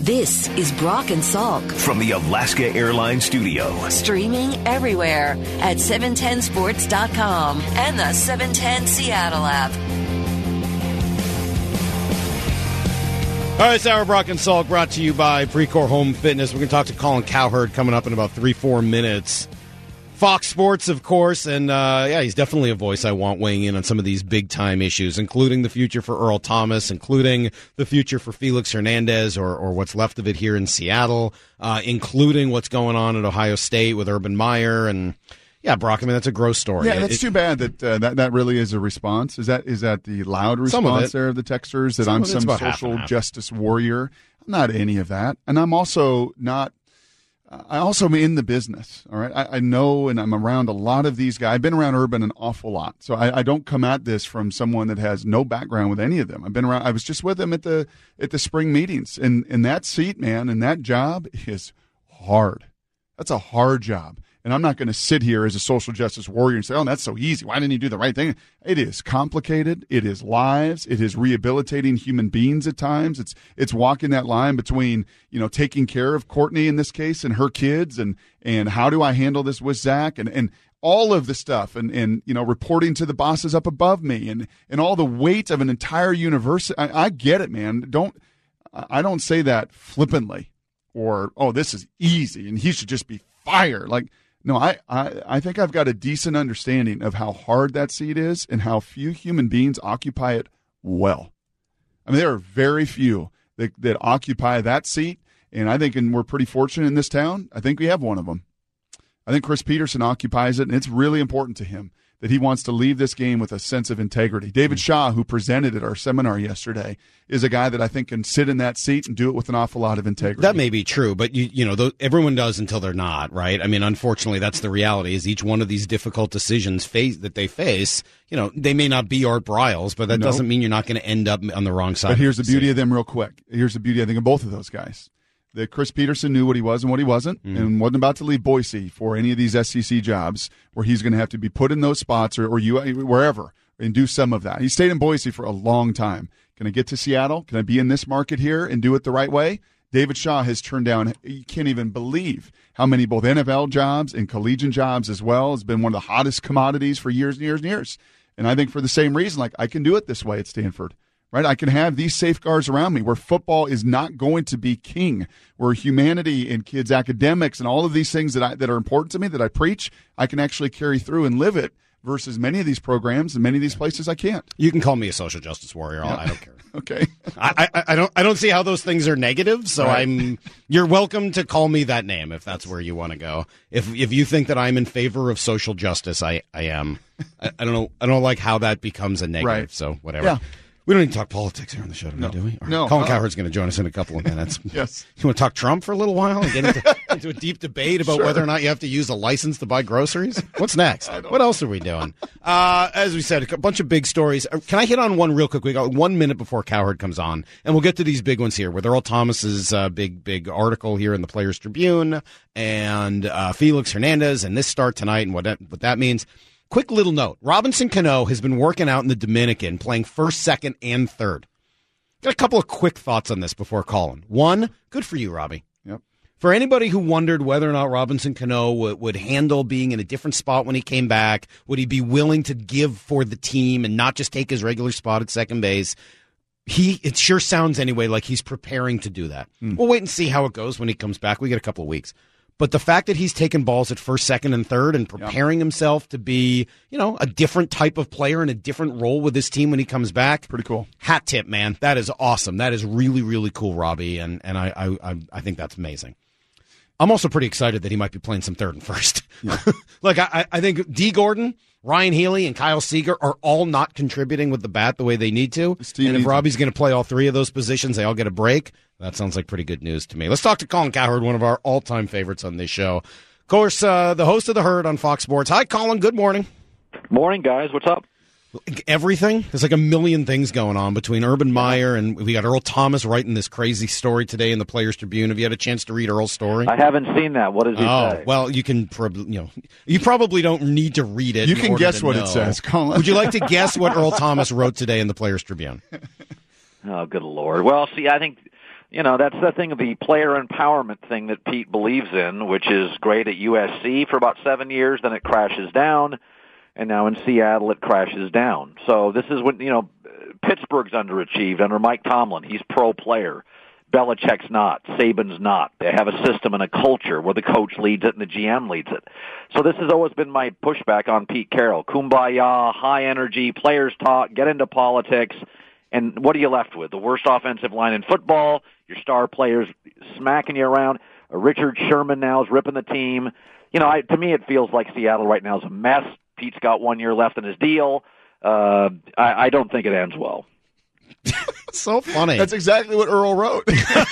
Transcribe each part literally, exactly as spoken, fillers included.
This is Brock and Salk from the Alaska Airlines studio. Streaming everywhere at seven ten sports dot com and the seven ten Seattle app. All right, it's our Brock and Salk brought to you by Precor Home Fitness. We're going to talk to Colin Cowherd coming up in about three, four minutes. Fox Sports, of course, and uh, yeah, he's definitely a voice I want weighing in on some of these big-time issues, including the future for Earl Thomas, including the future for Felix Hernandez or, or what's left of it here in Seattle, uh, including what's going on at Ohio State with Urban Meyer. And, yeah, Brock, I mean, that's a gross story. Yeah, that's it, too bad that, uh, that that really is a response. Is that is that the loud response of there of the texters, that some I'm of some social justice warrior? I'm not any of that. And I'm also not I also am in the business, all right? I, I know, and I'm around a lot of these guys. I've been around Urban an awful lot, so I, I don't come at this from someone that has no background with any of them. I've been around. I was just with them at the at the spring meetings, and and that seat, man, and that job is hard. That's a hard job. And I'm not going to sit here as a social justice warrior and say, oh, that's so easy. Why didn't he do the right thing? It is complicated. It is lives. It is rehabilitating human beings at times. It's it's walking that line between, you know, taking care of Courtney in this case and her kids, and and how do I handle this with Zach, and, and all of the stuff, and, and, you know, reporting to the bosses up above me, and, and all the weight of an entire university. I, I get it, man. Don't I don't say that flippantly or, oh, this is easy and he should just be fired. Like, No, I, I, I think I've got a decent understanding of how hard that seat is and how few human beings occupy it well. I mean, there are very few that, that occupy that seat, and I think and we're pretty fortunate in this town. I think we have one of them. I think Chris Peterson occupies it, and it's really important to him that he wants to leave this game with a sense of integrity. David Shaw, who presented at our seminar yesterday, is a guy that I think can sit in that seat and do it with an awful lot of integrity. That may be true, but you you know, th- everyone does until they're not, right? I mean, unfortunately, that's the reality. Is each one of these difficult decisions face that they face, you know, they may not be Art Briles, but that No. doesn't mean you're not going to end up on the wrong side. But here's the of beauty of them, real quick. Here's the beauty, I think, of both of those guys. That Chris Peterson knew what he was and what he wasn't, mm. and wasn't about to leave Boise for any of these S E C jobs where he's going to have to be put in those spots or, or you, wherever and do some of that. He stayed in Boise for a long time. Can I get to Seattle? Can I be in this market here and do it the right way? David Shaw has turned down, you can't even believe how many both N F L jobs and collegiate jobs as well. Has been one of the hottest commodities for years and years and years. And I think for the same reason, like I can do it this way at Stanford. Right, I can have these safeguards around me where football is not going to be king, where humanity and kids' academics and all of these things that I, that are important to me that I preach, I can actually carry through and live it, versus many of these programs and many of these places I can't. You can call me a social justice warrior. Yeah. I don't care. Okay. I, I, I don't I don't see how those things are negative, so right. I'm you're welcome to call me that name if that's where you want to go. If if you think that I'm in favor of social justice, I, I am. I, I don't know I don't like how that becomes a negative, right. So whatever. Yeah. We don't need to talk politics here on the show tonight, no. do we? Or No. Colin uh, Cowherd's going to join us in a couple of minutes. Yes. You want to talk Trump for a little while and get into, into a deep debate about sure. whether or not you have to use a license to buy groceries? What's next? What else are we doing? Uh, as we said, a bunch of big stories. Can I hit on one real quick? We got one minute before Cowherd comes on, and we'll get to these big ones here with Earl Thomas's uh, big, big article here in the Players Tribune and uh, Felix Hernandez and this start tonight and what that, what that means. Quick little note. Robinson Cano has been working out in the Dominican, playing first, second, and third. Got a couple of quick thoughts on this before calling. One, good for you, Robbie. Yep. For anybody who wondered whether or not Robinson Cano would, would handle being in a different spot when he came back, would he be willing to give for the team and not just take his regular spot at second base, he it sure sounds anyway like he's preparing to do that. Mm. We'll wait and see how it goes when he comes back. We get a couple of weeks. But the fact that he's taking balls at first, second, and third and preparing yep. himself to be, you know, a different type of player in a different role with his team when he comes back. Pretty cool. Hat tip, man. That is awesome. That is really, really cool, Robbie, and, and I, I I think that's amazing. I'm also pretty excited that he might be playing some third and first. Yeah. Like, I, I think D. Gordon, Ryan Healy, and Kyle Seager are all not contributing with the bat the way they need to. Steve and if needs Robbie's going to play all three of those positions, they all get a break. That sounds like pretty good news to me. Let's talk to Colin Cowherd, one of our all-time favorites on this show. Of course, uh, the host of The Herd on Fox Sports. Hi, Colin. Good morning. Morning, guys. What's up? Everything. There's like a million things going on between Urban Meyer and we got Earl Thomas writing this crazy story today in the Players Tribune. Have you had a chance to read Earl's story? I haven't seen that. What does he oh, say? Well, you can probably, you know, you probably don't need to read it. You can guess what know. it says, Colin. Would you like to guess what Earl Thomas wrote today in the Players Tribune? Oh, good Lord. Well, see, I think You know, that's the thing, the player empowerment thing that Pete believes in, which is great at U S C for about seven years, then it crashes down, and now in Seattle it crashes down. So this is when, you know, Pittsburgh's underachieved under Mike Tomlin. He's pro player. Belichick's not. Saban's not. They have a system and a culture where the coach leads it and the G M leads it. So this has always been my pushback on Pete Carroll. Kumbaya, high energy, players talk, get into politics, and what are you left with? The worst offensive line in football, your star players smacking you around. Richard Sherman now is ripping the team. You know, I, to me it feels like Seattle right now is a mess. Pete's got one year left in his deal. Uh, I, I don't think it ends well. So funny. That's exactly what Earl wrote.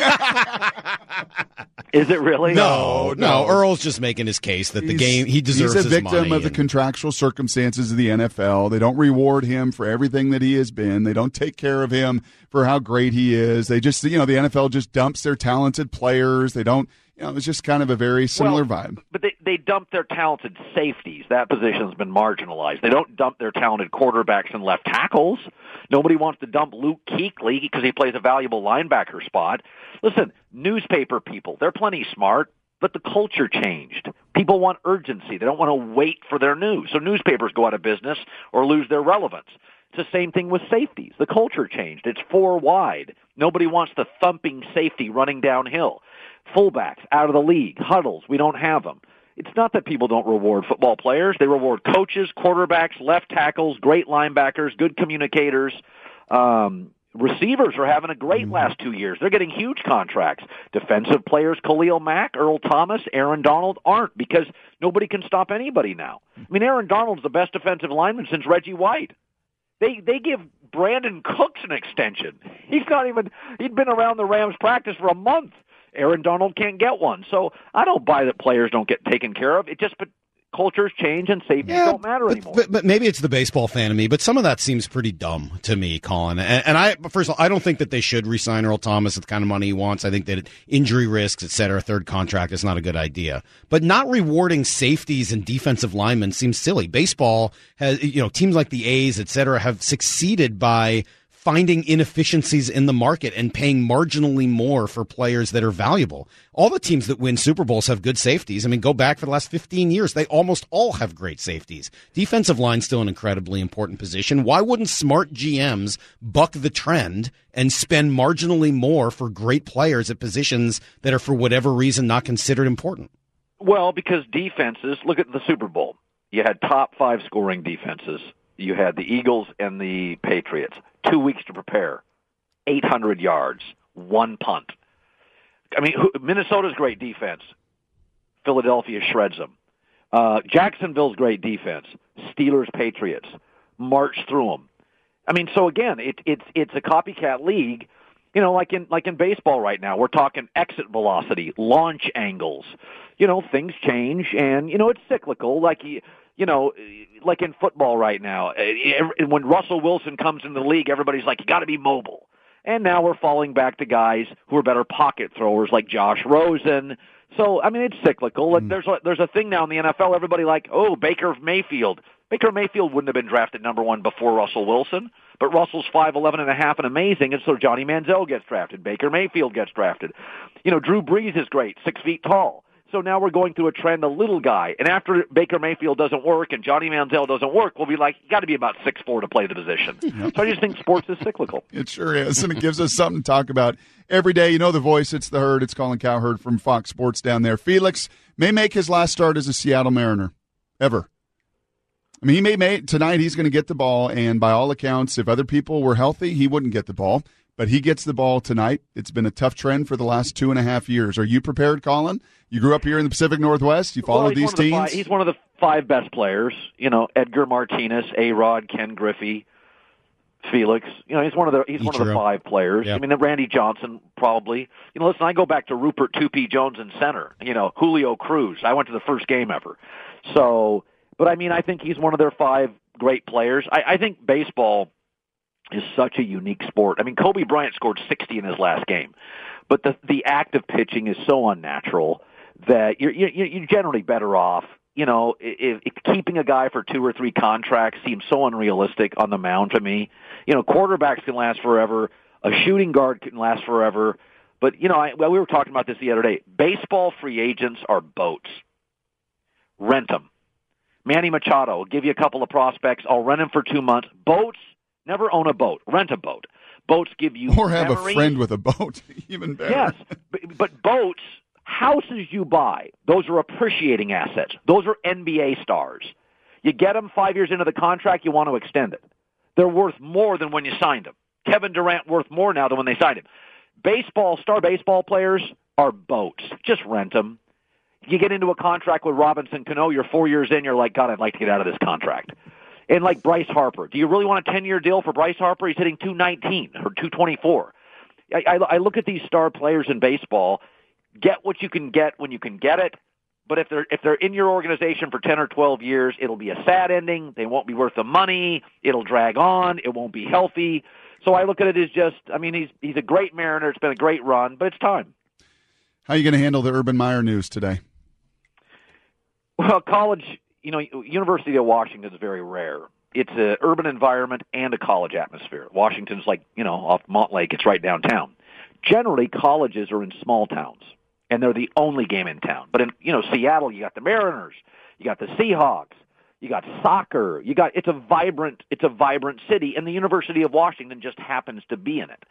Is it really? No, no, no. Earl's just making his case that the he's, game, he deserves his money. He's a victim of the and... contractual circumstances of the N F L. They don't reward him for everything that he has been. They don't take care of him for how great he is. They just, you know, the N F L just dumps their talented players. They don't, you know, it's just kind of a very similar well, vibe. But they, they dump their talented safeties. That position's been marginalized. They don't dump their talented quarterbacks and left tackles. Nobody wants to dump Luke Kuechly because he plays a valuable linebacker spot. Listen, newspaper people, they're plenty smart, but the culture changed. People want urgency. They don't want to wait for their news. So newspapers go out of business or lose their relevance. It's the same thing with safeties. The culture changed. It's four wide. Nobody wants the thumping safety running downhill. Fullbacks out of the league. Huddles, we don't have them. It's not that people don't reward football players. They reward coaches, quarterbacks, left tackles, great linebackers, good communicators. Um, receivers are having a great last two years. They're getting huge contracts. Defensive players, Khalil Mack, Earl Thomas, Aaron Donald aren't because nobody can stop anybody now. I mean, Aaron Donald's the best defensive lineman since Reggie White. They they give Brandon Cooks an extension. He's not even, he'd been around the Rams practice for a month. Aaron Donald can't get one. So I don't buy that players don't get taken care of. It just, but cultures change and safety yeah, don't matter but, anymore. But, but maybe it's the baseball fan in me, but some of that seems pretty dumb to me, Colin. And, and I, first of all, I don't think that they should re-sign Earl Thomas at the kind of money he wants. I think that injury risks, et cetera, third contract is not a good idea. But not rewarding safeties and defensive linemen seems silly. Baseball has, you know, teams like the A's, et cetera, have succeeded by finding inefficiencies in the market and paying marginally more for players that are valuable. All the teams that win Super Bowls have good safeties. I mean, go back for the last fifteen years. They almost all have great safeties. Defensive line's still an incredibly important position. Why wouldn't smart G Ms buck the trend and spend marginally more for great players at positions that are, for whatever reason, not considered important? Well, because defenses, look at the Super Bowl. You had top five scoring defenses. You had the Eagles and the Patriots. Two weeks to prepare, eight hundred yards, one punt. I mean, Minnesota's great defense. Philadelphia shreds them. Uh, Jacksonville's great defense. Steelers, Patriots march through them. I mean, so again, it, it's it's a copycat league. You know, like in like in baseball right now, we're talking exit velocity, launch angles. You know, things change, and you know it's cyclical. Like you. You know, like in football right now, when Russell Wilson comes into the league, everybody's like, you got to be mobile. And now we're falling back to guys who are better pocket throwers like Josh Rosen. So, I mean, it's cyclical. Mm. There's a, there's a thing now in the N F L, everybody like, oh, Baker Mayfield. Baker Mayfield wouldn't have been drafted number one before Russell Wilson, but Russell's five eleven and a half and amazing, and so Johnny Manziel gets drafted. Baker Mayfield gets drafted. You know, Drew Brees is great, six feet tall. So now we're going through a trend, a little guy. And after Baker Mayfield doesn't work and Johnny Manziel doesn't work, we'll be like, you got to be about six foot four to play the position. Yep. So I just think sports is cyclical. It sure is, and it gives us something to talk about every day. You know the voice, it's the herd. It's Colin Cowherd from Fox Sports down there. Felix may make his last start as a Seattle Mariner, ever. I mean, he may make tonight he's going to get the ball, and by all accounts, if other people were healthy, he wouldn't get the ball. But he gets the ball tonight. It's been a tough trend for the last two and a half years. Are you prepared, Colin? You grew up here in the Pacific Northwest. You followed well, these teams? Five, he's one of the five best players. You know, Edgar Martinez, A-Rod, Ken Griffey, Felix. You know, he's one of the he's Ichiro. one of the five players. Yep. I mean, Randy Johnson probably. You know, listen, I go back to Rupert Tupi Jones in center. You know, Julio Cruz. I went to the first game ever. So, but I mean, I think he's one of their five great players. I, I think baseball is such a unique sport. I mean, Kobe Bryant scored sixty in his last game, but the the act of pitching is so unnatural that you're you're, you're generally better off. You know, if, if keeping a guy for two or three contracts seems so unrealistic on the mound to me. You know, quarterbacks can last forever. A shooting guard can last forever. But, you know, I, well, we were talking about this the other day. Baseball free agents are boats. Rent them. Manny Machado will give you a couple of prospects. I'll rent him for two months. Boats, never own a boat. Rent a boat. Boats give you Or have memories. a friend with a boat. Even better. Yes, but, but boats, houses you buy, those are appreciating assets. Those are N B A stars. You get them five years into the contract, you want to extend it. They're worth more than when you signed them. Kevin Durant worth more now than when they signed him. Baseball, star baseball players are boats. Just rent them. You get into a contract with Robinson Cano, you're four years in, you're like, God, I'd like to get out of this contract. And like Bryce Harper, do you really want a ten-year deal for Bryce Harper? He's hitting two nineteen or two twenty-four. I, I, I look at these star players in baseball, get what you can get when you can get it, but if they're if they're in your organization for ten or twelve years, it'll be a sad ending. They won't be worth the money. It'll drag on. It won't be healthy. So I look at it as just, I mean, he's he's a great Mariner. It's been a great run, but it's time. How are you going to handle the Urban Meyer news today? Well, college, you know, University of Washington is very rare. It's an urban environment and a college atmosphere. Washington's like, you know, off Montlake. It's right downtown. Generally, colleges are in small towns, and they're the only game in town. But in, you know, Seattle, you got the Mariners, you got the Seahawks, you got soccer, you got, it's a vibrant, it's a vibrant city, and the University of Washington just happens to be in it.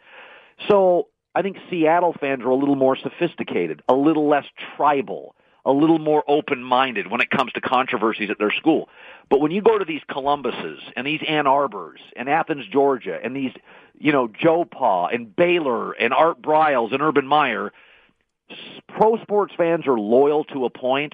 So I think Seattle fans are a little more sophisticated, a little less tribal, a little more open-minded when it comes to controversies at their school. But when you go to these Columbuses and these Ann Arbors and Athens, Georgia, and these, you know, Joe Pa and Baylor and Art Briles and Urban Meyer, pro sports fans are loyal to a point.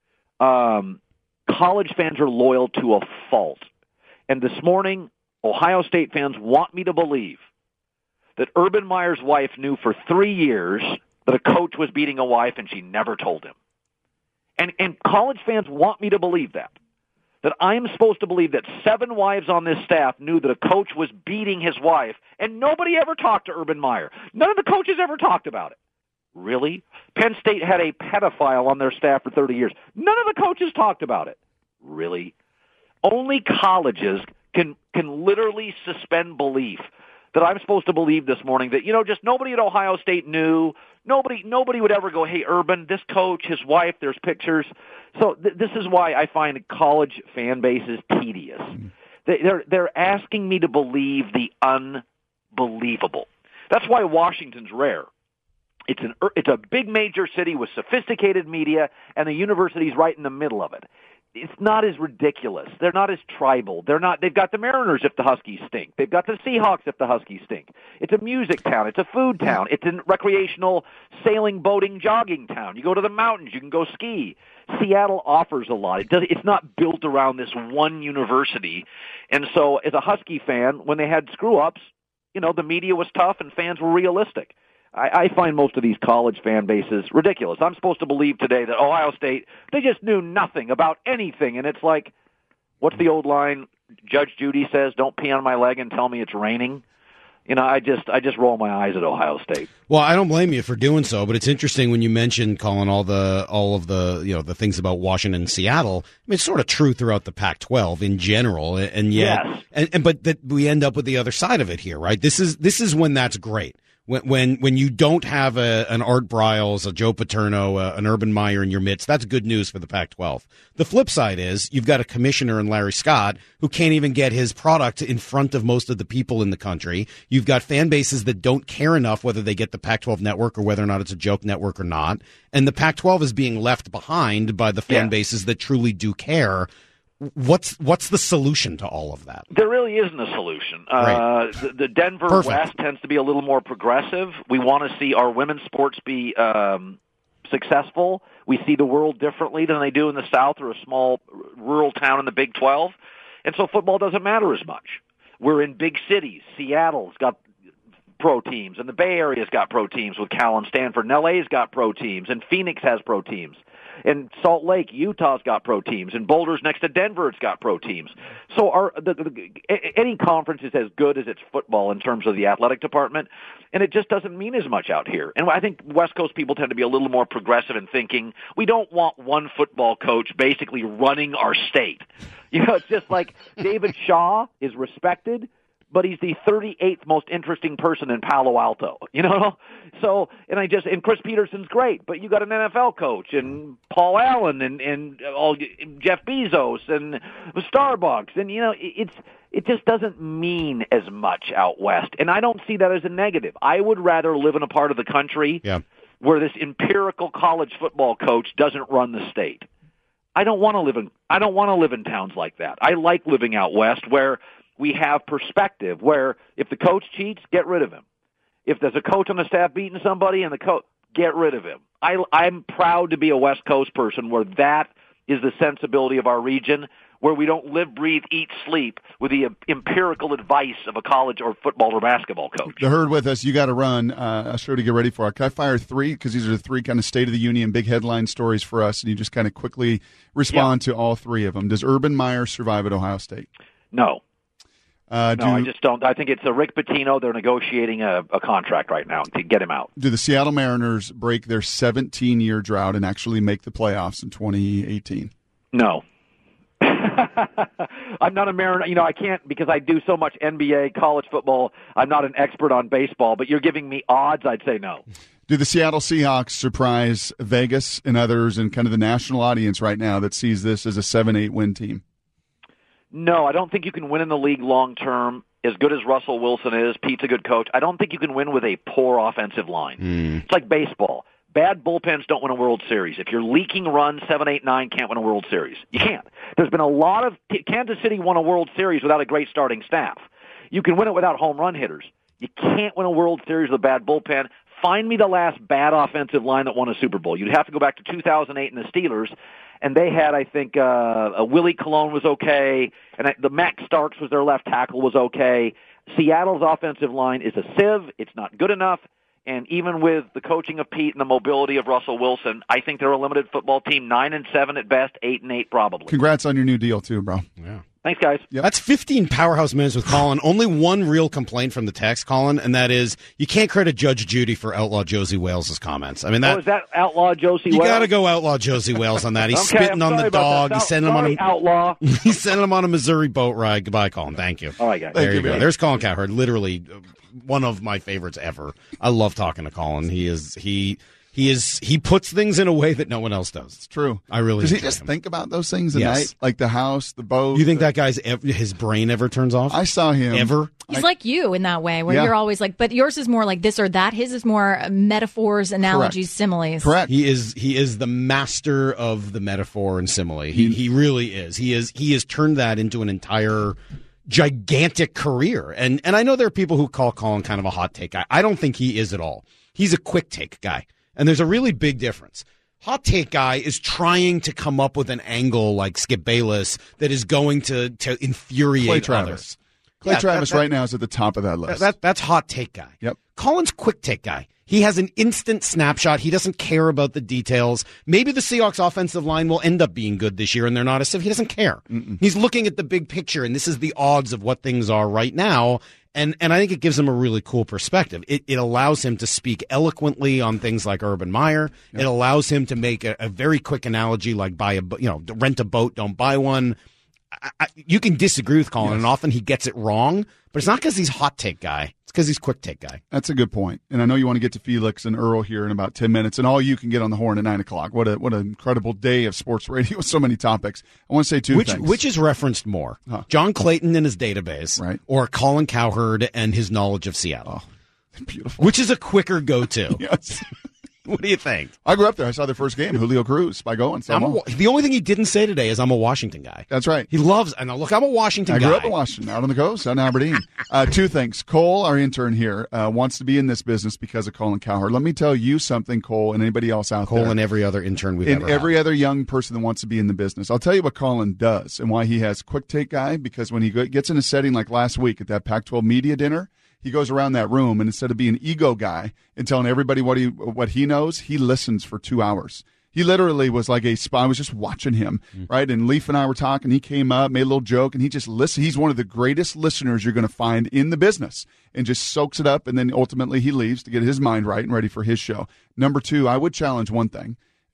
Um, college fans are loyal to a fault. And this morning, Ohio State fans want me to believe that Urban Meyer's wife knew for three years that a coach was beating a wife and she never told him. And, and college fans want me to believe that. That I'm supposed to believe that seven wives on this staff knew that a coach was beating his wife, and nobody ever talked to Urban Meyer. None of the coaches ever talked about it. Really? Penn State had a pedophile on their staff for thirty years. None of the coaches talked about it. Really? Only colleges can can literally suspend belief that I'm supposed to believe this morning that, you know, just nobody at Ohio State knew. Nobody nobody would ever go, hey, Urban, this coach, his wife, there's pictures. So th- this is why I find college fan bases tedious. Mm-hmm. They, they're, they're asking me to believe the unbelievable. That's why Washington's rare. It's an it's a big major city with sophisticated media, and the university's right in the middle of it. It's not as ridiculous. They're not as tribal. They're not. They've got the Mariners if the Huskies stink. They've got the Seahawks if the Huskies stink. It's a music town. It's a food town. It's a recreational sailing, boating, jogging town. You go to the mountains. You can go ski. Seattle offers a lot. It does. It's not built around this one university. And so, as a Husky fan, when they had screw ups, you know, the media was tough and fans were realistic. I, I find most of these college fan bases ridiculous. I'm supposed to believe today that Ohio State, they just knew nothing about anything. And it's like, what's the old line? Judge Judy says, don't pee on my leg and tell me it's raining. You know, I just I just roll my eyes at Ohio State. Well, I don't blame you for doing so, but it's interesting when you mentioned, Colin, all the all of the you know the things about Washington and Seattle. I mean, it's sort of true throughout the Pac twelve in general, and yet, yes. and, and but that we end up with the other side of it here, right? This is this is when that's great. When when when you don't have a, an Art Briles, a Joe Paterno, a, an Urban Meyer in your midst, that's good news for the Pac twelve. The flip side is you've got a commissioner in Larry Scott who can't even get his product in front of most of the people in the country. You've got fan bases that don't care enough whether they get the Pac twelve network or whether or not it's a joke network or not. And the Pac twelve is being left behind by the fan yeah. bases that truly do care. What's what's the solution to all of that? There really isn't a solution. Uh, the, the Denver Perfect. West tends to be a little more progressive. We want to see our women's sports be um, successful. We see the world differently than they do in the South or a small rural town in the Big twelve. And so football doesn't matter as much. We're in big cities. Seattle's got pro teams, and the Bay Area's got pro teams with Cal and Stanford, and L A's got pro teams, and Phoenix has pro teams. And Salt Lake, Utah's got pro teams, and Boulder's next to Denver, it's got pro teams. So our the, the, any conference is as good as its football in terms of the athletic department, and it just doesn't mean as much out here. And I think West Coast people tend to be a little more progressive in thinking we don't want one football coach basically running our state. You know, it's just like David Shaw is respected, but he's the thirty-eighth most interesting person in Palo Alto, you know? So, and I just, and Chris Peterson's great, but you got an N F L coach and Paul Allen and, and all Jeff Bezos and Starbucks. And, you know, it's, it just doesn't mean as much out west. And I don't see that as a negative. I would rather live in a part of the country yeah. where this empirical college football coach doesn't run the state. I don't want to live in, I don't want to live in towns like that. I like living out west where we have perspective, where if the coach cheats, get rid of him. If there's a coach on the staff beating somebody and the coach, get rid of him. I, I'm proud to be a West Coast person where that is the sensibility of our region, where we don't live, breathe, eat, sleep with the empirical advice of a college or football or basketball coach. The Herd with us, you got to run uh, a show to get ready for. Can I fire three? Because these are the three kind of State of the Union, big headline stories for us, and you just kind of quickly respond yeah. to all three of them. Does Urban Meyer survive at Ohio State? No. Uh, no, do, I just don't. I think it's a Rick Pitino. They're negotiating a, a contract right now to get him out. Do the Seattle Mariners break their seventeen-year drought and actually make the playoffs in twenty eighteen? No. I'm not a Mariner. You know, I can't because I do so much N B A, college football. I'm not an expert on baseball, but you're giving me odds. I'd say no. Do the Seattle Seahawks surprise Vegas and others and kind of the national audience right now that sees this as a seven eight win team? No, I don't think you can win in the league long term. As good as Russell Wilson is, Pete's a good coach. I don't think you can win with a poor offensive line. Mm. It's like baseball. Bad bullpens don't win a World Series. If you're leaking runs, seven, eight, nine can't win a World Series. You can't. There's been a lot of Kansas City won a World Series without a great starting staff. You can win it without home run hitters. You can't win a World Series with a bad bullpen. Find me the last bad offensive line that won a Super Bowl. You'd have to go back to two thousand eight and the Steelers. And they had, I think, uh, a Willie Colon was okay, and the Max Starks was their left tackle was okay. Seattle's offensive line is a sieve. It's not good enough. And even with the coaching of Pete and the mobility of Russell Wilson, I think they're a limited football team, nine and seven at best, eight and eight probably. Congrats on your new deal too, bro. Yeah. Thanks, guys. Yep. That's fifteen powerhouse minutes with Colin. Only one real complaint from the text, Colin, and that is you can't credit Judge Judy for Outlaw Josie Wales' comments. I mean, that, oh, is that Outlaw Josie you Wales? You got to go Outlaw Josie Wales on that. He's okay, spitting I'm on the dog. He's sending sorry, him on a Outlaw. He's sending him on a Missouri boat ride. Goodbye, Colin. Thank you. All right, guys. There Thank you you, go. man. There's Colin Cowherd. Literally one of my favorites ever. I love talking to Colin. He is he. He is. He puts things in a way that no one else does. It's true. I really Does he enjoy just him. think about those things at Yes. night, like the house, the boat? You think the, that guy's ev- his brain ever turns off? I saw him ever. He's I- like you in that way, where Yeah. you're always like, but yours is more like this or that. His is more metaphors, analogies, similes. Correct. He is he is the master of the metaphor and simile. He he really is. He is he has turned that into an entire gigantic career. And and I know there are people who call Colin kind of a hot take guy. I don't think he is at all. He's a quick take guy. And there's a really big difference. Hot take guy is trying to come up with an angle like Skip Bayless that is going to to infuriate Clay Travis. others. Clay Yeah, Travis that- that- right now is at the top of that list. That, that's hot take guy. Yep. Colin's quick take guy. He has an instant snapshot. He doesn't care about the details. Maybe the Seahawks offensive line will end up being good this year and they're not a sieve. He doesn't care. Mm-mm. He's looking at the big picture and this is the odds of what things are right now. And and I think it gives him a really cool perspective. It, it allows him to speak eloquently on things like Urban Meyer. Yep. It allows him to make a, a very quick analogy like buy a you know rent a boat, don't buy one. I, I, you can disagree with Colin, yes. and often he gets it wrong. But it's not because he's hot take guy. It's because he's quick take guy. That's a good point. And I know you want to get to Felix and Earl here in about ten minutes, and all you can get on the horn at nine o'clock. What a what an incredible day of sports radio with so many topics. I want to say two which, things. Which is referenced more? Huh. John Clayton and his database, right. or Colin Cowherd and his knowledge of Seattle? Oh, beautiful. Which is a quicker go-to? Yes. What do you think? I grew up there. I saw their first game, Julio Cruz, by going. So I'm a, the only thing he didn't say today is I'm a Washington guy. That's right. He loves, and look, I'm a Washington I guy. grew up in Washington, out on the coast, out in Aberdeen. uh, two things. Cole, our intern here, uh, wants to be in this business because of Colin Cowherd. Let me tell you something, Cole, and anybody else out Cole there. Cole and every other intern we've and ever every had. other young person that wants to be in the business. I'll tell you what Colin does and why he has quick take guy, because when he gets in a setting like last week at that Pac twelve media dinner, he goes around that room, and instead of being an ego guy and telling everybody what he what he knows, he listens for two hours. He literally was like a spy. I was just watching him, mm. right? And Leaf and I were talking. He came up, made a little joke, and he just listened. He's one of the greatest listeners you're going to find in the business, and just soaks it up, and then ultimately he leaves to get his mind right and ready for his show. Number two, I would challenge one thing,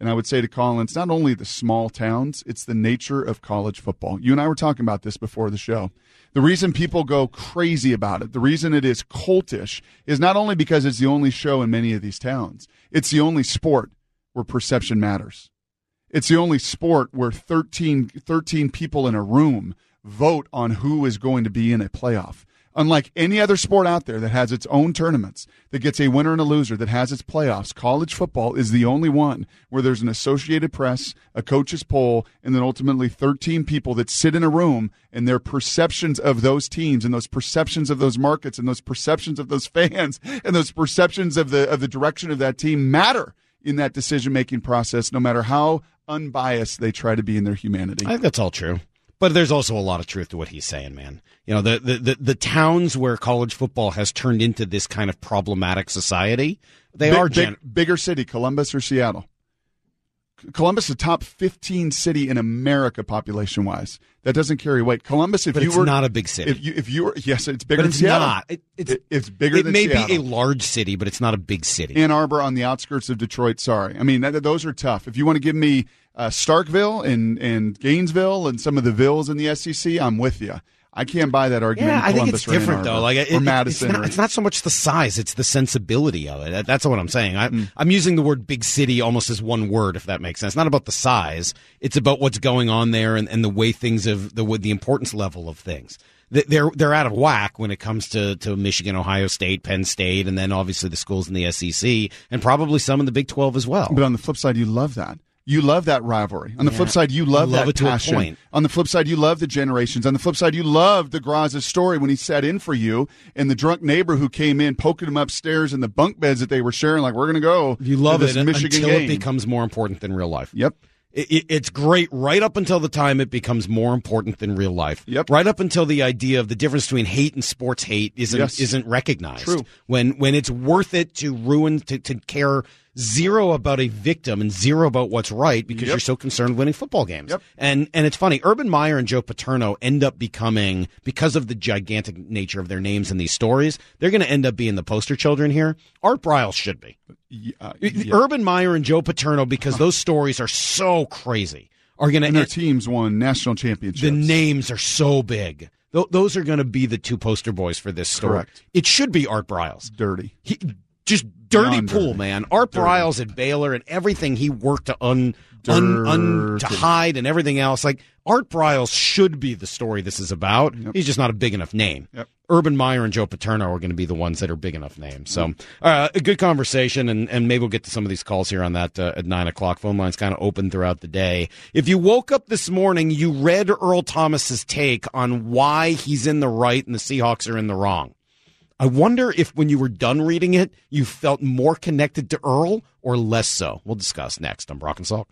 And I would say to Colin, it's not only the small towns, it's the nature of college football. You and I were talking about this before the show. The reason people go crazy about it, the reason it is cultish, is not only because it's the only show in many of these towns. It's the only sport where perception matters. It's the only sport where thirteen, thirteen people in a room vote on who is going to be in a playoff. Unlike any other sport out there that has its own tournaments, that gets a winner and a loser, that has its playoffs, college football is the only one where there's an Associated Press, a coach's poll, and then ultimately thirteen people that sit in a room, and their perceptions of those teams and those perceptions of those markets and those perceptions of those fans and those perceptions of the of the direction of that team matter in that decision-making process, no matter how unbiased they try to be in their humanity. I think that's all true. But there's also a lot of truth to what he's saying, man. You know, the, the, the, the towns where college football has turned into this kind of problematic society, they big, are gen- big, bigger city, Columbus or Seattle. Columbus is the top fifteen city in America population-wise. That doesn't carry weight. Columbus, if but you it's were not a big city. If you, if you were, yes, it's bigger but than it's Seattle. Not. It, it's it, it's bigger it than may Seattle. be a large city, but it's not a big city. Ann Arbor on the outskirts of Detroit. Sorry, I mean that, those are tough. If you want to give me uh, Starkville and and Gainesville and some of the villes in the S E C, I'm with you. I can't buy that argument. Yeah, in I think Columbus it's or Ann different Arbor, though. Like it, or it, Madison. It's not, or, it's not so much the size; it's the sensibility of it. That's what I'm saying. I, Mm. I'm using the word "big city" almost as one word, if that makes sense. It's not about the size; it's about what's going on there and, and the way things have the the importance level of things. They're they're out of whack when it comes to, to Michigan, Ohio State, Penn State, and then obviously the schools in the S E C, and probably some in the Big twelve as well. But on the flip side, you love that. You love that rivalry. On the yeah. flip side, you love, love that it to passion. A point. On the flip side, you love the generations. On the flip side, you love DeGraz's story when he sat in for you and the drunk neighbor who came in poking him upstairs in the bunk beds that they were sharing, like, we're going to go You love to this it Michigan until game. It becomes more important than real life. Yep. It, it, it's great right up until the time it becomes more important than real life. Yep. Right up until the idea of the difference between hate and sports hate isn't Yes. isn't recognized. True. When when it's worth it to ruin to, to care zero about a victim and zero about what's right because Yep. you're so concerned winning football games. Yep. And and it's funny, Urban Meyer and Joe Paterno end up becoming, because of the gigantic nature of their names in these stories, they're going to end up being the poster children here. Art Briles should be. Uh, yeah. Urban Meyer and Joe Paterno, because those stories are so crazy, are going to. And their teams won national championships. The names are so big. Th- those are going to be the two poster boys for this story. Correct. It should be Art Briles. Dirty. He, just dirty Beyond pool, dirty. man. Art Dirty. Briles at Baylor and everything he worked to un, un, un to Dirty. hide and everything else. Like Art Briles should be the story this is about. Yep. He's just not a big enough name. Yep. Urban Meyer and Joe Paterno are going to be the ones that are big enough names. So, uh, a good conversation, and, and maybe we'll get to some of these calls here on that uh, at nine o'clock. Phone line's kind of open throughout the day. If you woke up this morning, you read Earl Thomas's take on why he's in the right and the Seahawks are in the wrong. I wonder if when you were done reading it, you felt more connected to Earl or less so. We'll discuss next on Brock and Salk.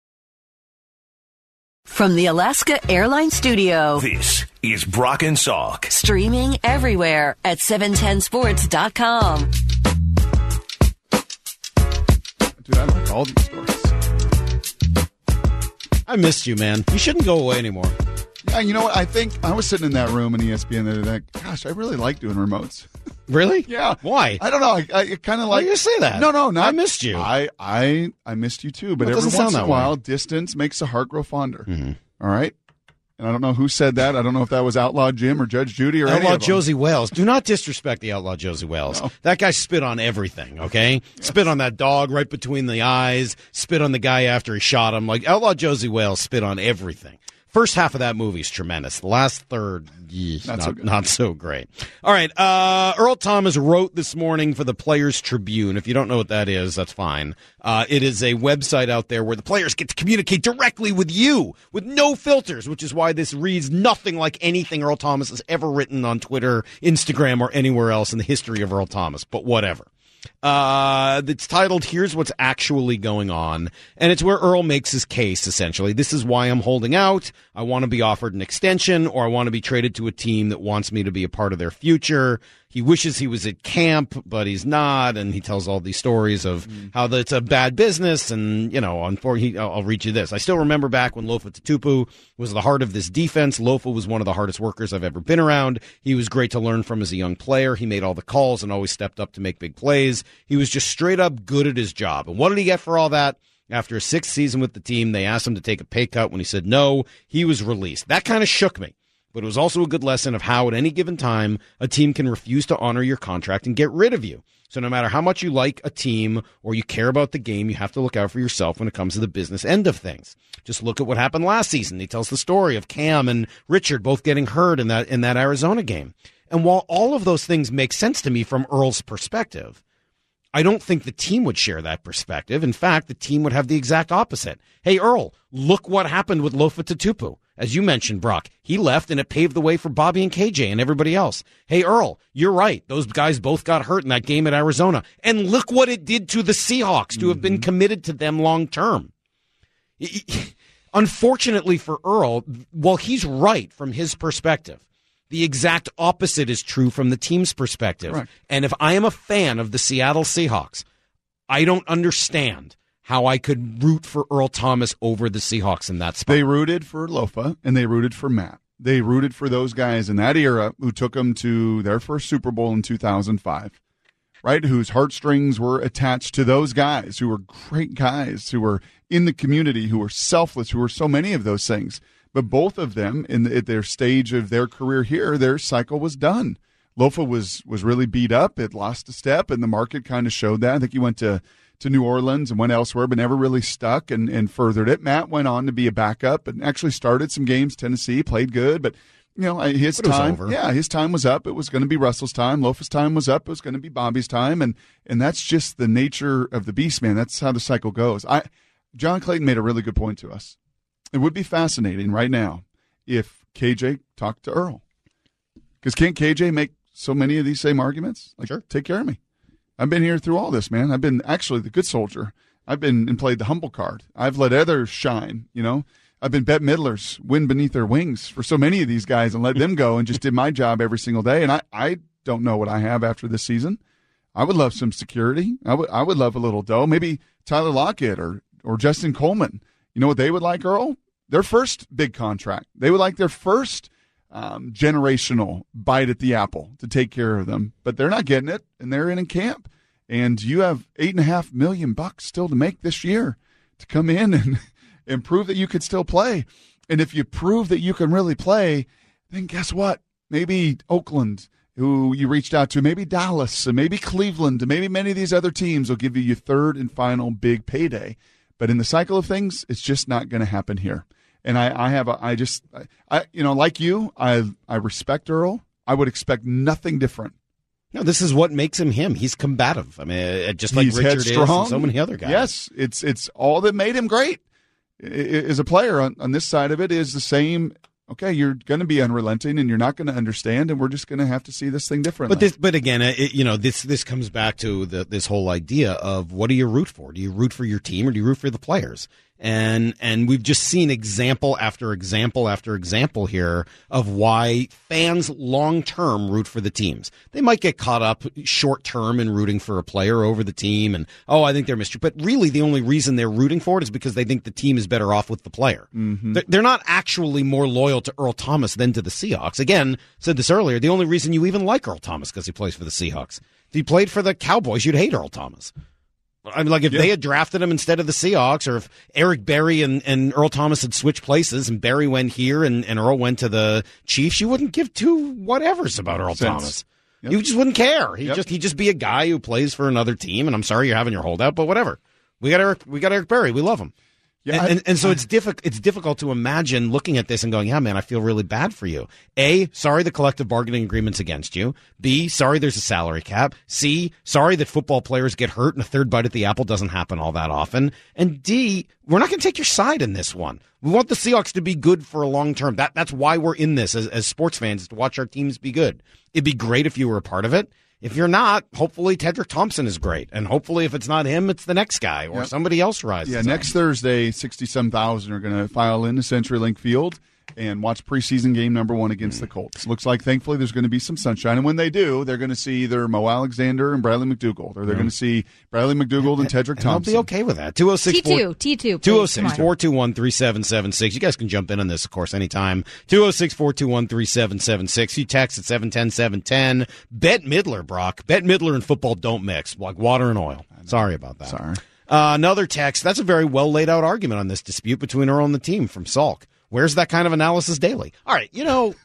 From the Alaska Airlines Studio. This is Brock and Salk. Streaming everywhere at seven ten sports dot com. Dude, I like all these stories. I missed you, man. You shouldn't go away anymore. Yeah, you know what? I think I was sitting in that room in E S P N the other day. Gosh, I really like doing remotes. Really? Yeah. Why? I don't know. I, I kind of Why like. do you say that? No, no, not. I missed you. I, I, I missed you too. But Well, it every doesn't sound once in a that way. while, distance makes the heart grow fonder. Mm-hmm. All right. And I don't know who said that. I don't know if that was Outlaw Jim or Judge Judy or any Outlaw of them. Josie Wales. Do not disrespect the Outlaw Josie Wales. No. That guy spit on everything, okay? Spit on that dog right between the eyes, spit on the guy after he shot him. Like, Outlaw Josie Wales spit on everything. First half of that movie is tremendous. The last third, yeah, Not not, so good. not so great. All right. Uh, Earl Thomas wrote this morning for the Players Tribune. If you don't know what that is, that's fine. Uh, it is a website out there where the players get to communicate directly with you with no filters, which is why this reads nothing like anything Earl Thomas has ever written on Twitter, Instagram, or anywhere else in the history of Earl Thomas. But whatever. Uh, it's titled, Here's What's Actually Going On. And it's where Earl makes his case, essentially. This is why I'm holding out. I want to be offered an extension, or I want to be traded to a team that wants me to be a part of their future. He wishes he was at camp, but he's not. And he tells all these stories of mm. how the, it's a bad business. And, you know, unfortunately, I'll, I'll read you this. I still remember back when Lofa Tatupu was the heart of this defense. Lofa was one of the hardest workers I've ever been around. He was great to learn from as a young player. He made all the calls and always stepped up to make big plays. He was just straight up good at his job. And what did he get for all that? After a sixth season with the team, they asked him to take a pay cut. When he said no, he was released. That kind of shook me. But it was also a good lesson of how at any given time a team can refuse to honor your contract and get rid of you. So no matter how much you like a team or you care about the game, you have to look out for yourself when it comes to the business end of things. Just look at what happened last season. He tells the story of Cam and Richard both getting hurt in that in that Arizona game. And while all of those things make sense to me from Earl's perspective, I don't think the team would share that perspective. In fact, the team would have the exact opposite. Hey, Earl, look what happened with Lofa Tatupu. As you mentioned, Brock, he left and it paved the way for Bobby and K J and everybody else. Hey, Earl, you're right. Those guys both got hurt in that game at Arizona. And look what it did to the Seahawks to mm-hmm. have been committed to them long term. Unfortunately for Earl, while he's right from his perspective, the exact opposite is true from the team's perspective. Right. And if I am a fan of the Seattle Seahawks, I don't understand how I could root for Earl Thomas over the Seahawks in that spot. They rooted for Lofa, and they rooted for Matt. They rooted for those guys in that era who took them to their first Super Bowl in two thousand five, right, whose heartstrings were attached to those guys who were great guys, who were in the community, who were selfless, who were so many of those things. But both of them, in the, at their stage of their career here, their cycle was done. Lofa was was really beat up. It lost a step, and the market kind of showed that. I think he went to, to New Orleans and went elsewhere, but never really stuck and, and furthered it. Matt went on to be a backup and actually started some games. Tennessee played good, but you know his but it was time, over. yeah, his time was up. It was going to be Russell's time. Lofa's time was up. It was going to be Bobby's time, and and that's just the nature of the beast, man. That's how the cycle goes. I John Clayton made a really good point to us. It would be fascinating right now if K J talked to Earl, because can't K J make so many of these same arguments? Like, sure, take care of me. I've been here through all this, man. I've been actually the good soldier. I've been and played the humble card. I've let others shine, you know. I've been Bette Midler's wind beneath their wings for so many of these guys and let them go and just did my job every single day. And I, I don't know what I have after this season. I would love some security. I would I would love a little dough. Maybe Tyler Lockett or or Justin Coleman. You know what they would like, Earl? Their first big contract. They would like their first um, generational bite at the apple to take care of them. But they're not getting it, and they're in in camp. And you have eight and a half million bucks still to make this year to come in and, and prove that you could still play. And if you prove that you can really play, then guess what? Maybe Oakland, who you reached out to, maybe Dallas, and maybe Cleveland, and maybe many of these other teams will give you your third and final big payday. But in the cycle of things, it's just not going to happen here. And I, I have, a, I just, I, you know, like you, I, I respect Earl. I would expect nothing different. No, this is what makes him him. He's combative. I mean, just like He's Richard headstrong. is and so many other guys. Yes, it's it's all that made him great. As a player on, on this side of it is the same. Okay, you're going to be unrelenting, and you're not going to understand, and we're just going to have to see this thing differently. But this, but again, it, you know, this this comes back to the, this whole idea of what do you root for? Do you root for your team or do you root for the players? And and we've just seen example after example after example here of why fans long term root for the teams. They might get caught up short term in rooting for a player over the team, and oh, I think they're mistreated. But really, the only reason they're rooting for it is because they think the team is better off with the player. Mm-hmm. They're, they're not actually more loyal to Earl Thomas than to the Seahawks. Again, said this earlier. The only reason you even like Earl Thomas because he plays for the Seahawks. If he played for the Cowboys, you'd hate Earl Thomas. I mean, like if yeah. they had drafted him instead of the Seahawks, or if Eric Berry and, and Earl Thomas had switched places and Berry went here and, and Earl went to the Chiefs, you wouldn't give two whatevers about Earl Sense. Thomas. Yep. You just wouldn't care. He'd yep. just he'd just be a guy who plays for another team. And I'm sorry you're having your holdout, but whatever. We got Eric. We got Eric Berry. We love him. Yeah, and, I, and, and so I, it's difficult. It's difficult to imagine looking at this and going, "Yeah, man, I feel really bad for you." A, sorry, the collective bargaining agreement's against you. B, sorry, there's a salary cap. C, sorry that football players get hurt and a third bite at the apple doesn't happen all that often. And D, we're not going to take your side in this one. We want the Seahawks to be good for a long term. That that's why we're in this as, as sports fans, is to watch our teams be good. It'd be great if you were a part of it. If you're not, hopefully Tedrick Thompson is great. And hopefully if it's not him, it's the next guy or yep. somebody else rises. Yeah, next on. Thursday, sixty-some thousand are going to file into CenturyLink Field and watch preseason game number one against mm. the Colts. Looks like, thankfully, there's going to be some sunshine. And when they do, they're going to see either Mo Alexander and Bradley McDougald, or they're mm. going to see Bradley McDougald and, and Tedrick Thompson. I'll be okay with that. two oh six T two, T two, two oh six, four two one, three seven seven six. You guys can jump in on this, of course, anytime. two oh six, four two one, three seven seven six. You text at seven ten, seven ten. Bette Midler, Brock. Bette Midler and football don't mix, like water and oil. Sorry about that. Sorry. Uh, another text, that's a very well laid out argument on this dispute between Earl and the team from Salk. Where's that kind of analysis daily? All right, you know,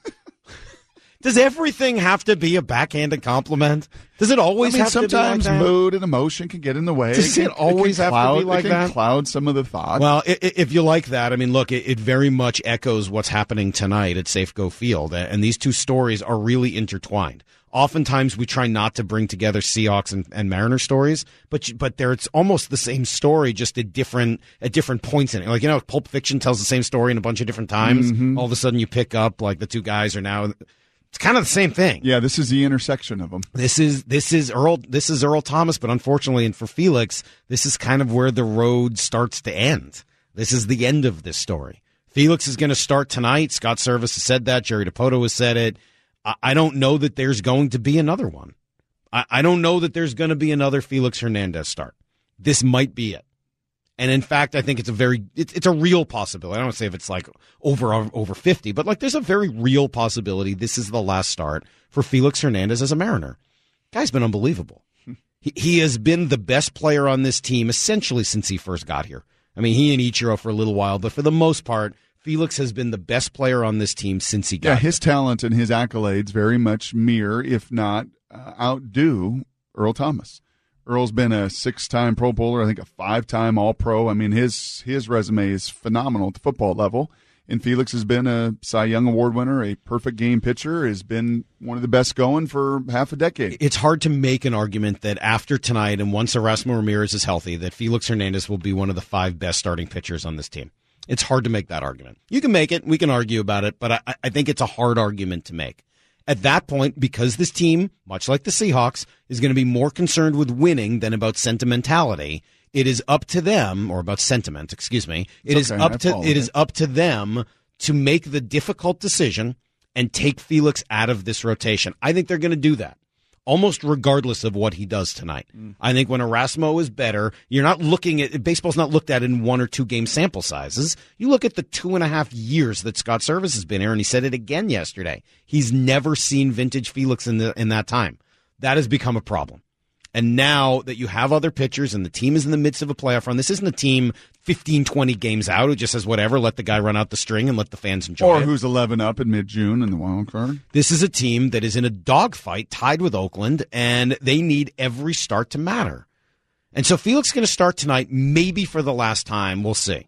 does everything have to be a backhanded compliment? Does it always I mean, have to be like sometimes that? mood and emotion can get in the way. Does it, it always can have cloud, to be like it can that? cloud some of the thought. Well, i- i- if you like that, I mean, look, it, it very much echoes what's happening tonight at Safeco Field, and these two stories are really intertwined. Oftentimes, we try not to bring together Seahawks and, and Mariner stories, but but there it's almost the same story, just at different at different points in it. Like, you know, Pulp Fiction tells the same story in a bunch of different times. Mm-hmm. All of a sudden, you pick up like the two guys are now. It's kind of the same thing. Yeah, this is the intersection of them. This is this is Earl this is Earl Thomas, but unfortunately, and for Felix, this is kind of where the road starts to end. This is the end of this story. Felix is going to start tonight. Scott Service has said that. Jerry DiPoto has said it. I, I don't know that there's going to be another one. I, I don't know that there's going to be another Felix Hernandez start. This might be it. And in fact, I think it's a very it's, it's a real possibility. I don't say if it's like over over fifty, but like there's a very real possibility this is the last start for Felix Hernandez as a Mariner. Guy's been unbelievable. He, he has been the best player on this team essentially since he first got here. I mean, he and Ichiro for a little while, but for the most part, Felix has been the best player on this team since he got Yeah, here. his talent and his accolades very much mirror, if not uh, outdo, Earl Thomas. Earl's been a six-time Pro Bowler, I think a five-time All-Pro. I mean, his his resume is phenomenal at the football level. And Felix has been a Cy Young Award winner, a perfect game pitcher, has been one of the best going for half a decade. It's hard to make an argument that after tonight and once Erasmo Ramirez is healthy, that Felix Hernandez will be one of the five best starting pitchers on this team. It's hard to make that argument. You can make it. We can argue about it, but I, I think it's a hard argument to make. At that point, because this team, much like the Seahawks, is going to be more concerned with winning than about sentimentality, it is up to them, or about sentiment, excuse me. It It's is okay, up I to follow it it. is up to them to make the difficult decision and take Felix out of this rotation. I think they're going to do that, almost regardless of what he does tonight. Mm. I think when Erasmo is better, you're not looking at baseball's not looked at in one or two game sample sizes. You look at the two and a half years that Scott Service has been here, and he said it again yesterday. He's never seen vintage Felix in the in that time. That has become a problem. And now that you have other pitchers and the team is in the midst of a playoff run, this isn't a team fifteen, twenty games out who just says whatever, let the guy run out the string and let the fans enjoy or it. Or who's eleven up in mid-June in the wild card. This is a team that is in a dogfight tied with Oakland, and they need every start to matter. And so Felix is going to start tonight, maybe for the last time. We'll see.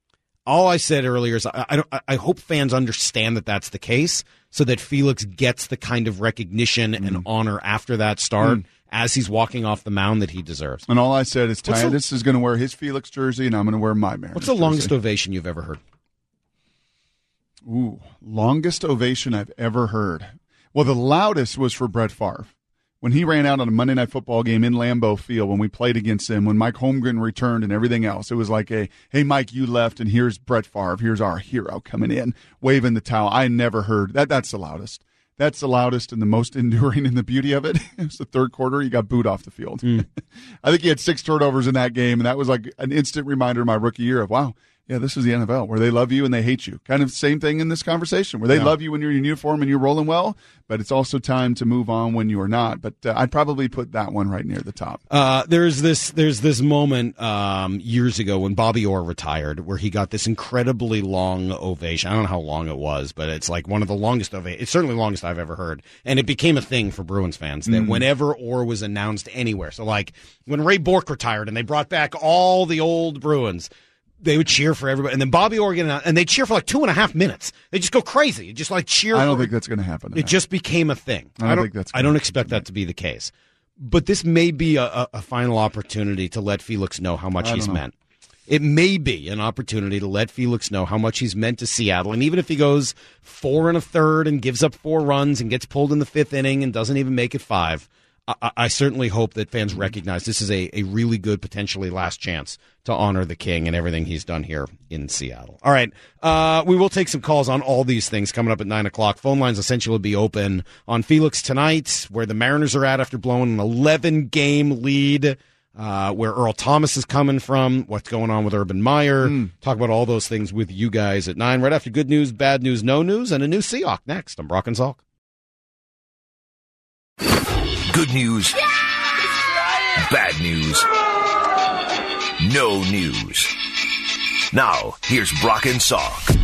All I said earlier is I, I, don't, I hope fans understand that that's the case so that Felix gets the kind of recognition mm. and honor after that start mm. as he's walking off the mound that he deserves. And all I said is Titus is going to wear his Felix jersey, and I'm going to wear my Mariners What's the jersey. longest ovation you've ever heard? Ooh, longest ovation I've ever heard. Well, the loudest was for Brett Favre. When he ran out on a Monday Night Football game in Lambeau Field, when we played against him, when Mike Holmgren returned and everything else, it was like a, hey, Mike, you left, and here's Brett Favre. Here's our hero coming in, waving the towel. I never heard that. That's the loudest. That's the loudest and the most enduring, and the beauty of it. It was the third quarter. He got booed off the field. Mm. I think he had six turnovers in that game, and that was like an instant reminder of my rookie year of, wow, yeah, this is the N F L where they love you and they hate you. Kind of same thing in this conversation where they yeah. love you when you're in uniform and you're rolling well, but it's also time to move on when you are not. But uh, I'd probably put that one right near the top. Uh, there's this there's this moment um, years ago when Bobby Orr retired where he got this incredibly long ovation. I don't know how long it was, but it's like one of the longest ovations. It's certainly the longest I've ever heard. And it became a thing for Bruins fans that mm. whenever Orr was announced anywhere, so like when Ray Bourque retired and they brought back all the old Bruins, they would cheer for everybody, and then Bobby Orr get out, and they cheer for like two and a half minutes. They just go crazy, just like cheer. I don't for, think that's going to happen. It just became a thing. I don't, I don't think that's. I don't expect that to be the case, but this may be a, a, a final opportunity to let Felix know how much he's know. meant. It may be an opportunity to let Felix know how much he's meant to Seattle, and even if he goes four and a third and gives up four runs and gets pulled in the fifth inning and doesn't even make it five. I, I certainly hope that fans recognize this is a, a really good, potentially last chance to honor the King and everything he's done here in Seattle. All right, uh, we will take some calls on all these things coming up at nine o'clock. Phone lines essentially will be open on Felix tonight, where the Mariners are at after blowing an eleven-game lead, uh, where Earl Thomas is coming from, what's going on with Urban Meyer. Mm. Talk about all those things with you guys at nine, right after good news, bad news, no news, and a new Seahawk next. I'm Brock and Salk. Good news, bad news. no news. Now, here's Brock and Salk.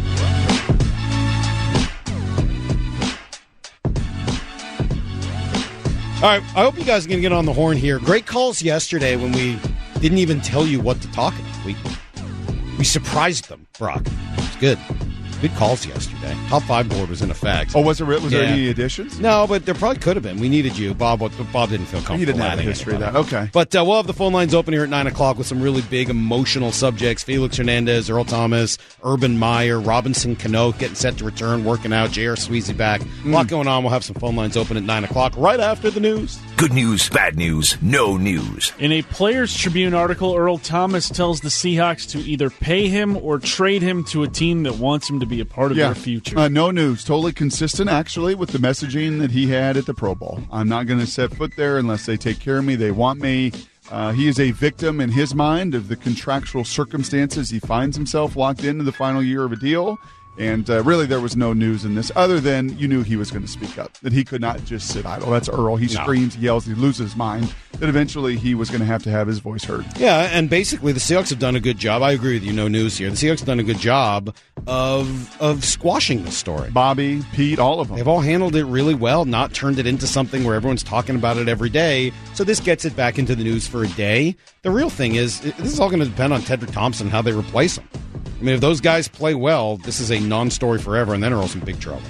All right, I hope you guys are going to get on the horn here. Great calls yesterday when we didn't even tell you what to talk about. We, we surprised them, Brock. It's good. Good calls yesterday. Top five board was in effect. Oh, was there was there Yeah. any additions? No, but there probably could have been. We neted you. Bob Bob didn't feel comfortable. He didn't have a adding history of that. anybody. Okay. But uh, we'll have the phone lines open here at nine o'clock with some really big emotional subjects. Felix Hernandez, Earl Thomas, Urban Meyer, Robinson Cano getting set to return, working out, J R. Sweezy back. A lot going on. We'll have some phone lines open at nine o'clock right after the news. Good news, bad news, no news. In a Players Tribune article, Earl Thomas tells the Seahawks to either pay him or trade him to a team that wants him to be a part of Yeah. their future. Uh, no news. Totally consistent, actually, with the messaging that he had at the Pro Bowl. I'm not going to set foot there unless they take care of me. They want me. Uh, he is a victim in his mind of the contractual circumstances. He finds himself locked into the final year of a deal. And uh, really, there was no news in this other than you knew he was going to speak up, that he could not just sit idle. That's Earl. He No. screams, he yells, he loses his mind, that eventually he was going to have to have his voice heard. Yeah, and basically the Seahawks have done a good job. I agree with you, no news here. The Seahawks have done a good job of of squashing the story. Bobby, Pete, all of them. They've all handled it really well, not turned it into something where everyone's talking about it every day. So this gets it back into the news for a day. The real thing is, this is all going to depend on Tedrick Thompson and how they replace him. I mean, if those guys play well, this is a non-story forever, and then Earl's in big trouble.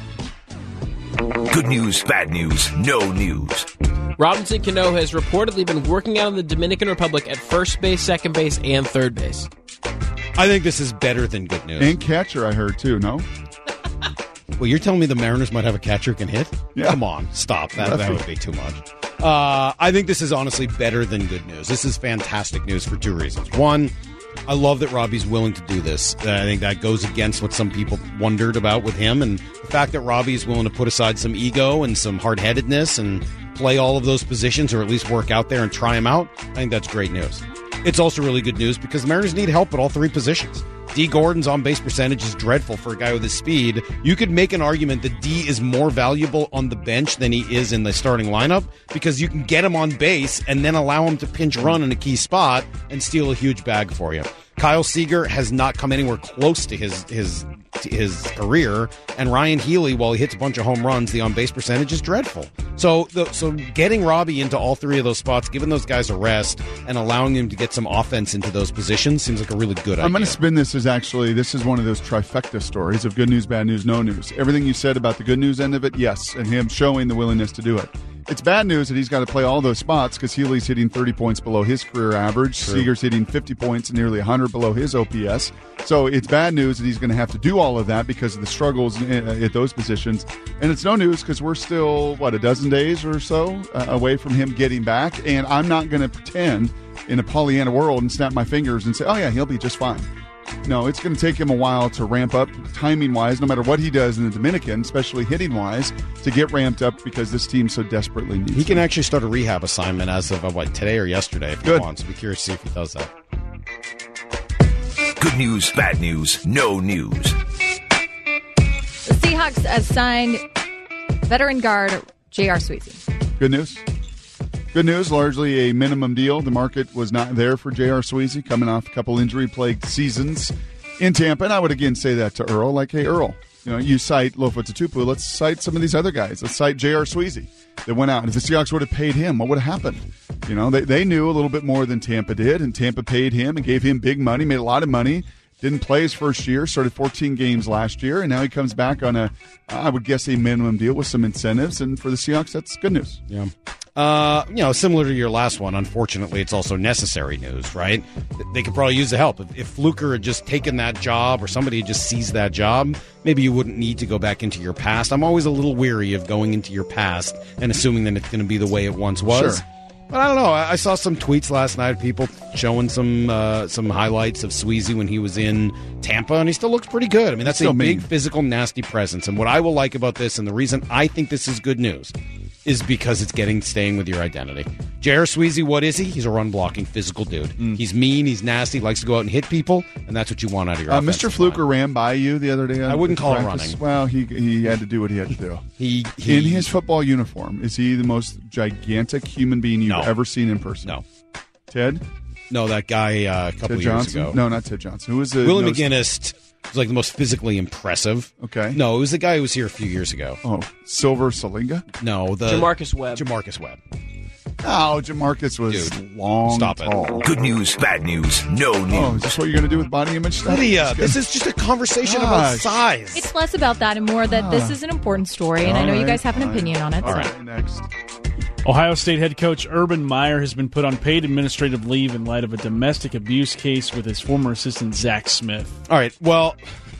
Good news, bad news, no news. Robinson Cano has reportedly been working out in the Dominican Republic at first base, second base, and third base. I think this is better than good news. And catcher, I heard, too, no? Well, you're telling me the Mariners might have a catcher who can hit? Yeah. Come on, stop. That, that would be too much. Uh, I think this is honestly better than good news. This is fantastic news for two reasons. One, I love that Robbie's willing to do this. Uh, I think that goes against what some people wondered about with him, and the fact that Robbie's willing to put aside some ego and some hard-headedness and play all of those positions, or at least work out there and try them out, I think that's great news. It's also really good news because the Mariners need help at all three positions. D. Gordon's on-base percentage is dreadful for a guy with his speed. You could make an argument that D is more valuable on the bench than he is in the starting lineup because you can get him on base and then allow him to pinch run in a key spot and steal a huge bag for you. Kyle Seager has not come anywhere close to his his his career, and Ryan Healy, while he hits a bunch of home runs, the on-base percentage is dreadful. So, the, so getting Robbie into all three of those spots, giving those guys a rest, and allowing them to get some offense into those positions seems like a really good idea. I'm going to spin this as actually, this is one of those trifecta stories of good news, bad news, no news. Everything you said about the good news end of it, yes, and him showing the willingness to do it. It's bad news that he's got to play all those spots because Healy's hitting thirty points below his career average. True. Seager's hitting fifty points, nearly one hundred below his O P S. So it's bad news that he's going to have to do all of that because of the struggles at those positions. And it's no news because we're still, what, a dozen days or so uh, away from him getting back. And I'm not going to pretend in a Pollyanna world and snap my fingers and say, oh, yeah, he'll be just fine. No, it's going to take him a while to ramp up timing-wise, no matter what he does in the Dominican, especially hitting-wise, to get ramped up because this team so desperately needs He can him. actually start a rehab assignment as of, uh, what, today or yesterday if Good. he wants. I'd be curious to see if he does that. Good news, bad news, no news. The Seahawks have signed veteran guard J R. Sweezy. Good news. Good news, largely a minimum deal. The market was not there for J R. Sweezy, coming off a couple injury-plagued seasons in Tampa. And I would again say that to Earl, like, hey, Earl, you know, you cite Lofa Tatupu. Let's cite some of these other guys. Let's cite J R. Sweezy that went out. And if the Seahawks would have paid him, what would have happened? You know, they, they knew a little bit more than Tampa did, and Tampa paid him and gave him big money, made a lot of money. Didn't play his first year, started fourteen games last year, and now he comes back on a, I would guess, a minimum deal with some incentives. And for the Seahawks, that's good news. Yeah. Uh, you know, similar to your last one, unfortunately, it's also necessary news, right? They could probably use the help. If, if Fluker had just taken that job or somebody had just seized that job, maybe you wouldn't need to go back into your past. I'm always a little weary of going into your past and assuming that it's going to be the way it once was. Sure. But I don't know. I, I saw some tweets last night of people showing some uh, some highlights of Sweezy when he was in Tampa, and he still looks pretty good. I mean, that's a Still big mean. physical, nasty presence. And what I will like about this, and the reason I think this is good news, is because it's getting staying with your identity. J R. Sweezy, what is he? He's a run-blocking, physical dude. Mm. He's mean, he's nasty, likes to go out and hit people, and that's what you want out of your Uh, offensive Mister Fluker line. ran by you the other day. I wouldn't call it practice. running. Well, he he had to do what he had to do. He, he In his football uniform, is he the most gigantic human being you've No. ever seen in person? No. Ted? No, that guy uh, a couple Ted years Johnson? ago. No, not Ted Johnson. Who was the Willie no, McGinnis was like the most physically impressive. Okay. No, it was the guy who was here a few years ago. Oh, Silver Salinga? No, the Jamarcus Webb. Jamarcus Webb. No, Jamarcus was Dude, long, stop it. tall. Good news, bad news, no Oh, news. is this what you're going to do with body image stuff? Lydia, this is just a conversation about Gosh. size. It's less about that and more that this is an important story, and I know you guys have an opinion on it. All so. right, next. Ohio State head coach Urban Meyer has been put on paid administrative leave in light of a domestic abuse case with his former assistant Zach Smith. All right, well,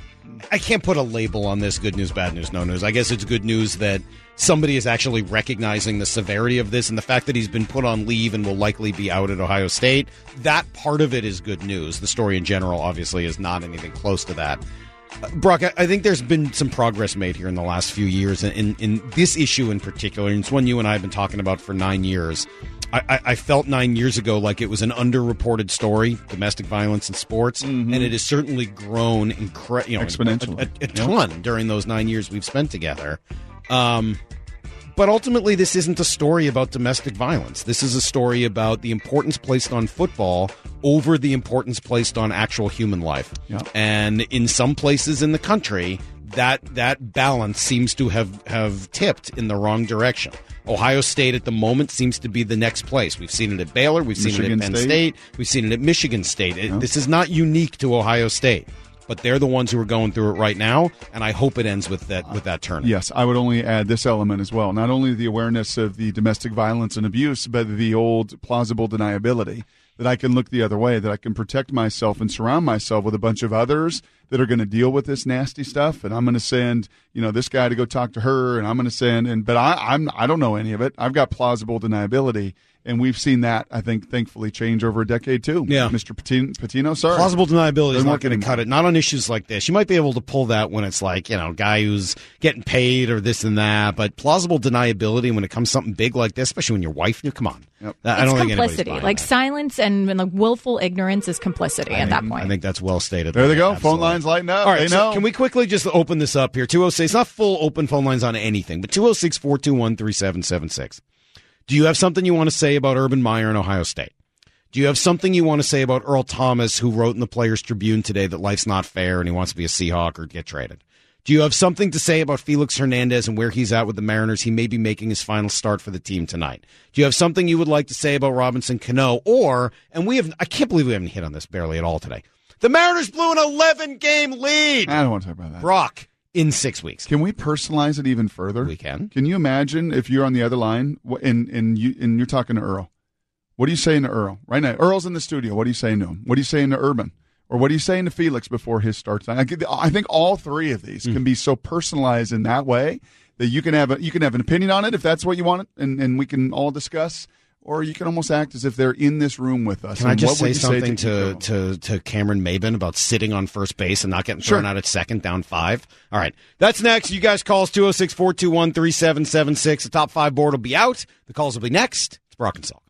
I can't put a label on this good news, bad news, no news. I guess it's good news that somebody is actually recognizing the severity of this and the fact that he's been put on leave and will likely be out at Ohio State. That part of it is good news. The story in general, obviously, is not anything close to that. Uh, Brock, I, I think there's been some progress made here in the last few years in, in, in this issue in particular. And it's one you and I have been talking about for nine years. I, I, I felt nine years ago like it was an underreported story, domestic violence in sports, Mm-hmm. and it has certainly grown incre- you know, Exponentially. a, a, a ton during those nine years we've spent together. Um, but ultimately, this isn't a story about domestic violence. This is a story about the importance placed on football over the importance placed on actual human life. Yeah. And in some places in the country, that that balance seems to have, have tipped in the wrong direction. Ohio State at the moment seems to be the next place. We've seen it at Baylor. We've seen Michigan it at Penn State. State. We've seen it at Michigan State. It, This is not unique to Ohio State. But they're the ones who are going through it right now, and I hope it ends with that with that turn. Yes, I would only add this element as well. Not only the awareness of the domestic violence and abuse, but the old plausible deniability that I can look the other way, that I can protect myself and surround myself with a bunch of others that are going to deal with this nasty stuff. And I'm going to send, you know, this guy to go talk to her, and I'm going to send, and but I, I'm I don't know any of it. I've got plausible deniability. And we've seen that, I think, thankfully change over a decade, too. Yeah. Mister Patino, Patino sorry. Plausible deniability is Doesn't not work going to anymore. cut it. Not on issues like this. You might be able to pull that when it's like, you know, guy who's getting paid or this and that. But plausible deniability when it comes to something big like this, especially when your wife, you come on. Yep. I It's don't think anybody's complicity. buying Like that. silence and, and like willful ignorance is complicity at that point. I think that's well stated. There they go. Phone Absolutely. lines lighting up. All right, They so know. can we quickly just open this up here? two oh six, it's not full open phone lines on anything, but two oh six, four two one, three seven seven six. Do you have something you want to say about Urban Meyer and Ohio State? Do you have something you want to say about Earl Thomas, who wrote in the Players Tribune today that life's not fair and he wants to be a Seahawk or get traded? Do you have something to say about Felix Hernandez and where he's at with the Mariners? He may be making his final start for the team tonight. Do you have something you would like to say about Robinson Cano? Or, and we have, I can't believe we haven't hit on this barely at all today. The Mariners blew an eleven-game lead. I don't want to talk about that. Brock, in six weeks. Can we personalize it even further? We can. Can you imagine if you're on the other line wh- and and you and you're talking to Earl? What are you saying to Earl right now? Earl's in the studio. What are you saying to him? What are you saying to Urban? Or what are you saying to Felix before his start time? I, could, I think all three of these Mm. can be so personalized in that way that you can have a, you can have an opinion on it if that's what you want, and, and we can all discuss. Or you can almost act as if they're in this room with us. Can I And just what say would you something to, to, each to, to Cameron Maben about sitting on first base and not getting Sure. thrown out at second down five? All right. That's next. You guys call us two oh six, four two one, three seven seven six. The top five board will be out. The calls will be next. It's Brock and Salk.